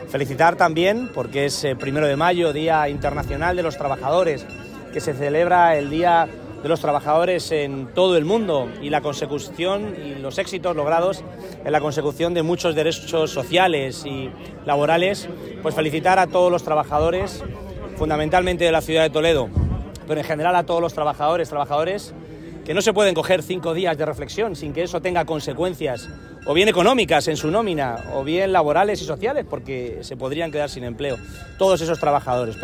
Felicitar también, porque es 1 de mayo, Día Internacional de los Trabajadores, que se celebra el Día de los Trabajadores en todo el mundo, y la consecución y los éxitos logrados en la consecución de muchos derechos sociales y laborales. Pues felicitar a todos los trabajadores, fundamentalmente de la ciudad de Toledo, pero en general a todos los trabajadores que no se pueden coger 5 días de reflexión sin que eso tenga consecuencias, o bien económicas en su nómina, o bien laborales y sociales, porque se podrían quedar sin empleo, todos esos trabajadores.